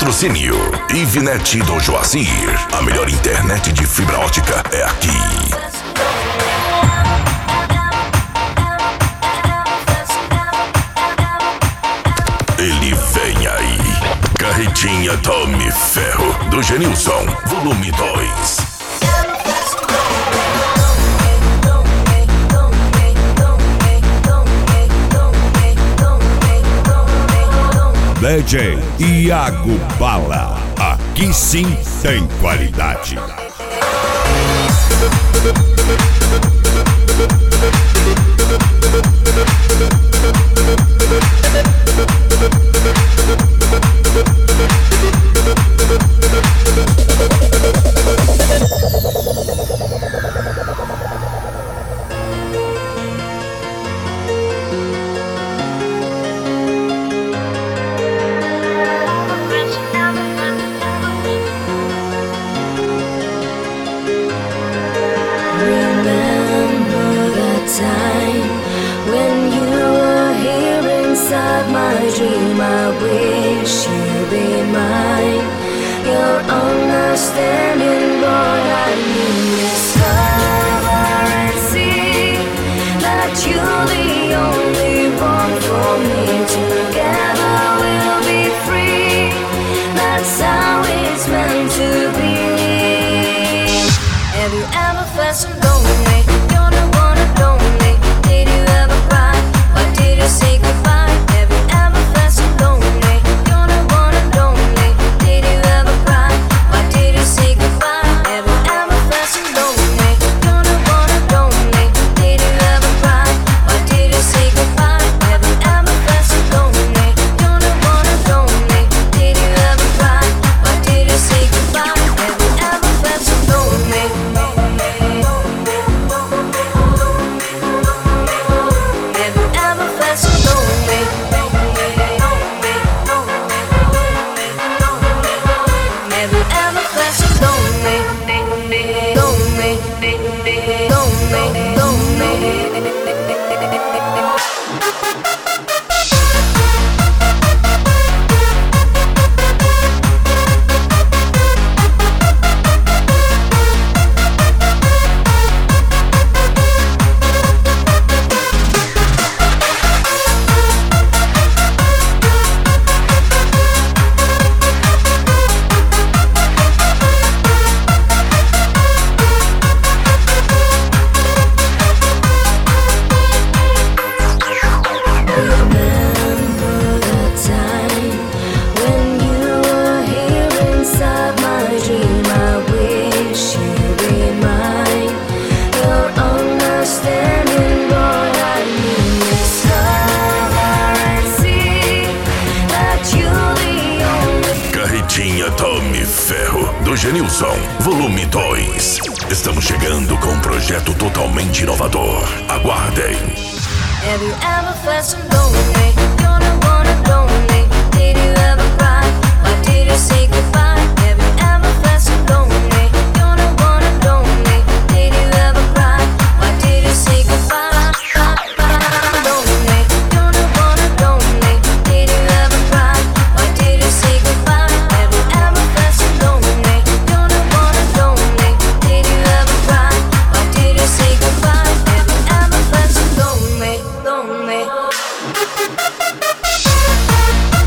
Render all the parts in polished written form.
Patrocínio Ivinete do Joacir. A melhor internet de fibra ótica é aqui. Ele vem aí. Carretinha Tome Ferro do Genilson, volume 2. DJ Iago Bala, aqui sim tem qualidade. Tome Ferro do Genilson, volume 2. Estamos chegando com um projeto totalmente inovador. Aguardem. Have you ever felt so lonely? You're the one and only. Did you ever cry? Why did you say goodbye? Have you ever felt so lonely? You're the one and only. Did you ever cry? Why did you say goodbye? Lonely. You're the one and only. Did you ever cry? Why did you say goodbye? Have you ever felt so lonely? You're the one and only. Did you ever cry? Why did you say goodbye? Have you ever felt so lonely? Lonely.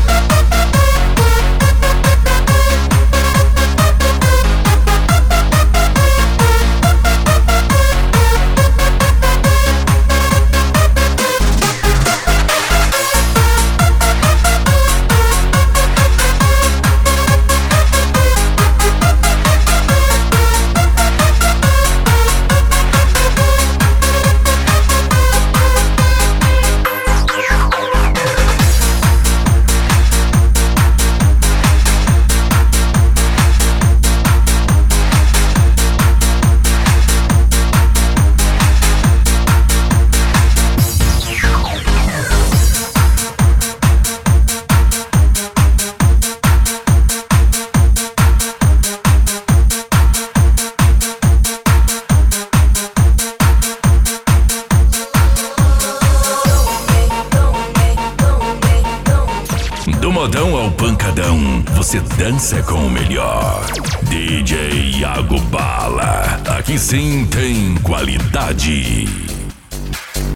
Do modão ao pancadão, você dança com o melhor. DJ Iago Bala, aqui sim tem qualidade.